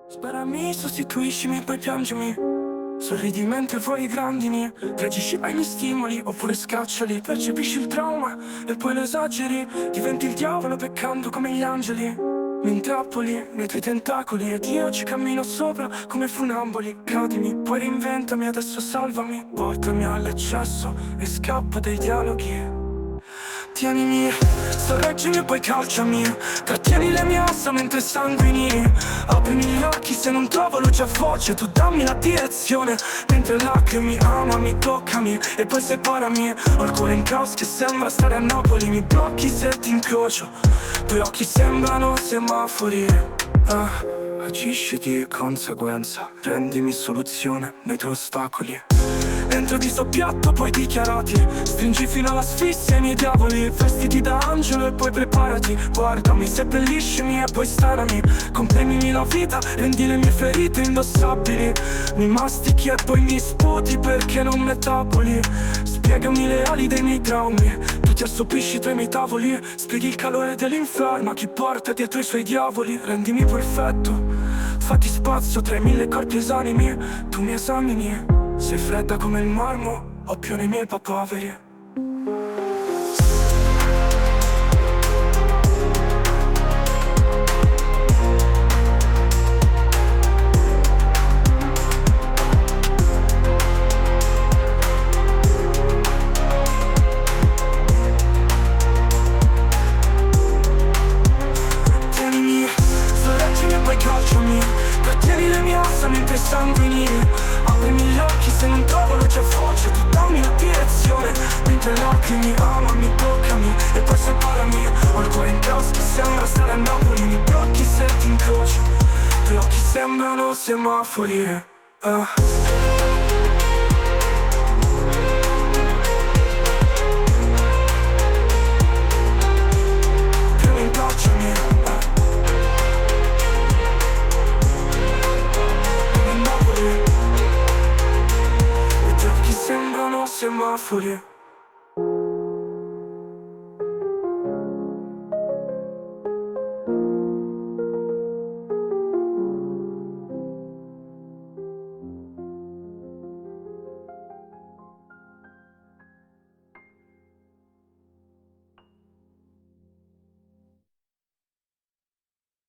Sparami, sostituiscimi, poi piangimi. Sorridi mentre vuoi grandini. Reagisci ai miei stimoli, oppure scacciali. Percepisci il trauma e poi lo esageri. Diventi il diavolo peccando come gli angeli. Mi intrappoli nei tuoi tentacoli ed io ci cammino sopra come funamboli. Cadimi, poi reinventami, adesso salvami. Portami all'eccesso e scappa dai dialoghi. Tienimi, sorreggimi e poi calciami. Trattieni le mie ossa mentre sanguini. Aprimi gli occhi se non trovo luce a voce. Tu dammi la direzione mentre lacrimi. Amami, toccami e poi separami. Ho il cuore in caos che sembra stare a Napoli. Mi blocchi se ti incrocio, tuoi occhi sembrano semafori. Agisci di conseguenza, rendimi soluzione nei tuoi ostacoli. Entro di soppiatto poi dichiarati. Stringi fino all'asfissia i miei diavoli. Vestiti da angelo e poi preparati. Guardami, seppelliscimi e poi stanami. Comprimimi la vita, rendi le mie ferite indossabili. Mi mastichi e poi mi sputi perché non metaboli. Spiegami le ali dei miei traumi. Tu ti assopisci tra i miei tavoli. Spieghi il calore dell'inferno a chi porta dietro i suoi diavoli. Rendimi perfetto, fatti spazio tra i mille corpi esanimi. Tu mi esamini. Sei fredda come il marmo, oppio nei miei papaveri. Tienimi, sorreggimi e poi calciami. Trattieni le mie ossa mentre sanguini. Aprimi gli occhi se non trovo luce a voce. Tu dammi la direzione mentre lacrimi. Amami, toccami e poi separami. Ho il cuore in caos che sembra stare a Napoli. Mi blocchi se ti incrocio, tuoi occhi sembrano semafori. Prima implacciami, come Napoli. I tuoi occhi sembrano semafori.